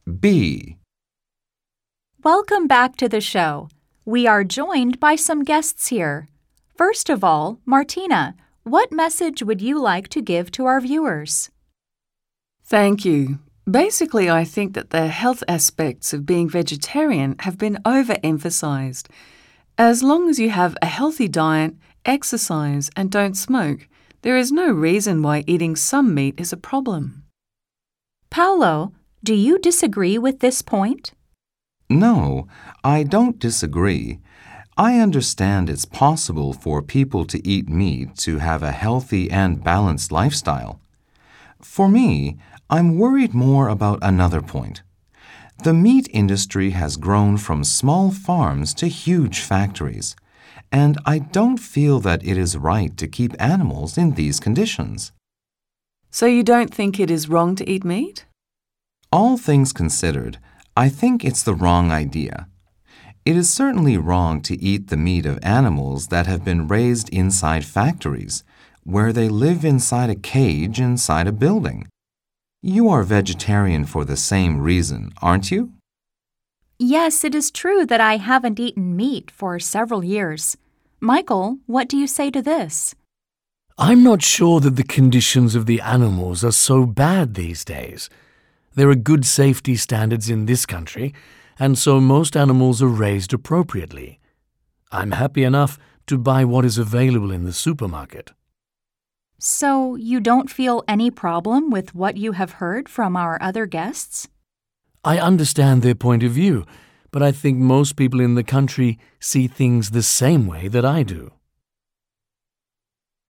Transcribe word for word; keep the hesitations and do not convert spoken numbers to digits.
B. Welcome back to the show. We are joined by some guests here. First of all, Martina, what message would you like to give to our viewers? Thank you. Basically, I think that the health aspects of being vegetarian have been overemphasized. As long as you have a healthy diet, exercise, and don't smoke, there is no reason why eating some meat is a problem. Paolo, do you disagree with this point? No, I don't disagree. I understand it's possible for people to eat meat to have a healthy and balanced lifestyle. For me, I'm worried more about another point. The meat industry has grown from small farms to huge factories, and I don't feel that it is right to keep animals in these conditions. So you don't think it is wrong to eat meat? All things considered, I think it's the wrong idea. It is certainly wrong to eat the meat of animals that have been raised inside factories, where they live inside a cage inside a building. You are vegetarian for the same reason, aren't you? Yes, it is true that I haven't eaten meat for several years. Michael, what do you say to this? I'm not sure that the conditions of the animals are so bad these days. There are good safety standards in this country, and so most animals are raised appropriately. I'm happy enough to buy what is available in the supermarket. So you don't feel any problem with what you have heard from our other guests? I understand their point of view, but I think most people in the country see things the same way that I do.